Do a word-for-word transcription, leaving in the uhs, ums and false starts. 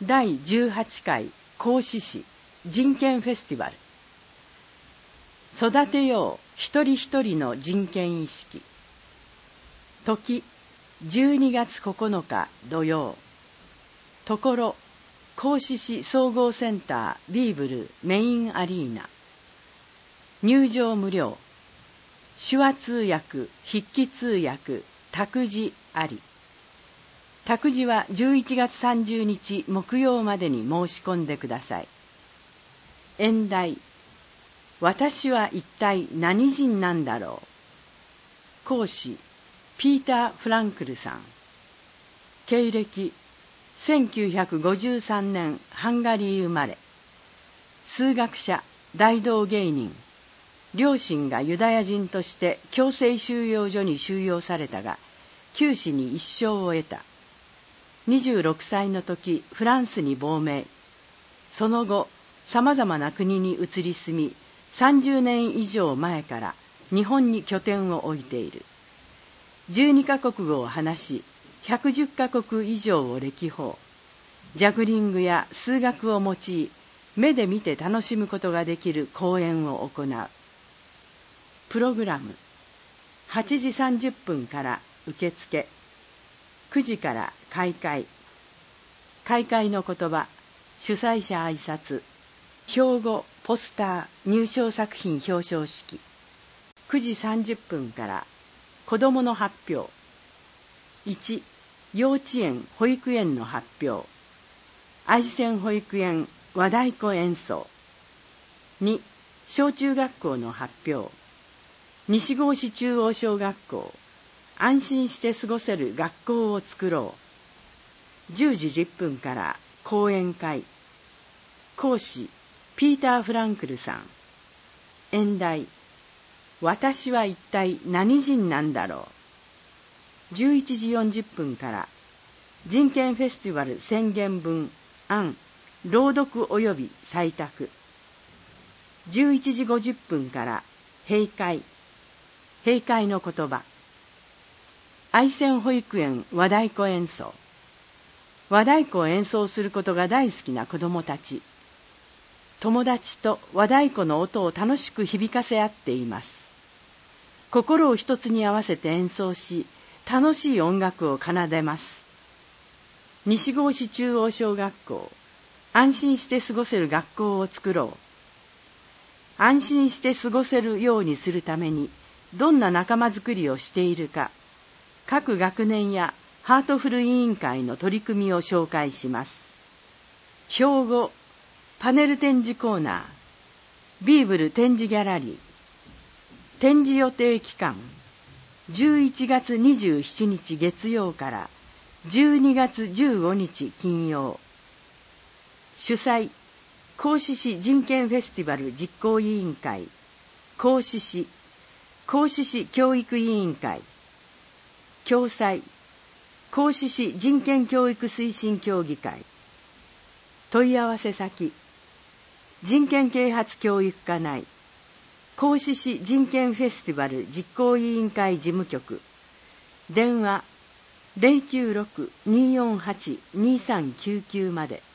だいじゅうはちかい甲子市人権フェスティバル。育てよう一人一人の人権意識。時じゅうにがつここのか土曜。ところ甲子市総合センタービーブルメインアリーナ。入場無料。手話通訳、筆記通訳、託児あり。託児はじゅういちがつさんじゅうにち木曜までに申し込んでください。演題、私は一体何人なんだろう。講師、ピーター・フランクルさん。経歴、せんきゅうひゃくごじゅうさんねんハンガリー生まれ。数学者、大道芸人。両親がユダヤ人として強制収容所に収容されたが、九死に一生を得た。にじゅうろくさいの時、フランスに亡命。その後、さまざまな国に移り住み、さんじゅうねん以上前から日本に拠点を置いている。じゅうにかこくごを話し、ひゃくじゅっかこく以上を歴訪。ジャグリングや数学を用い、目で見て楽しむことができる講演を行う。プログラム、はちじさんじゅっぷんから受付。くじから開会。開会の言葉、主催者挨拶、標語、ポスター、入賞作品表彰式。くじさんじゅっぷんから子どもの発表。いち、幼稚園・保育園の発表。愛川保育園和太鼓演奏。に、小中学校の発表。西郷市中央小学校。安心して過ごせる学校を作ろう。じゅうじじゅっぷんから講演会。講師、ピーター・フランクルさん。演題、私は一体何人なんだろう。じゅういちじよんじゅっぷんから人権フェスティバル宣言文案朗読及び採択。じゅういちじごじゅっぷんから閉会。閉会の言葉。愛川保育園和太鼓演奏。和太鼓を演奏することが大好きな子どもたち。友達と和太鼓の音を楽しく響かせ合っています。心を一つに合わせて演奏し、楽しい音楽を奏でます。西郷市中央小学校、安心して過ごせる学校を作ろう。安心して過ごせるようにするために、どんな仲間づくりをしているか、各学年やハートフル委員会の取り組みを紹介します。標語、パネル展示コーナー、ビーブル展示ギャラリー。展示予定期間、じゅういちがつにじゅうしちにち月曜からじゅうにがつじゅうごにち金曜。主催、甲子市人権フェスティバル実行委員会、甲子市、甲子市教育委員会。共催、甲子市人権教育推進協議会。問い合わせ先、人権啓発教育課内、甲子市人権フェスティバル実行委員会事務局。電話 ゼロきゅうろく にーよんはち にーさんきゅうきゅう まで。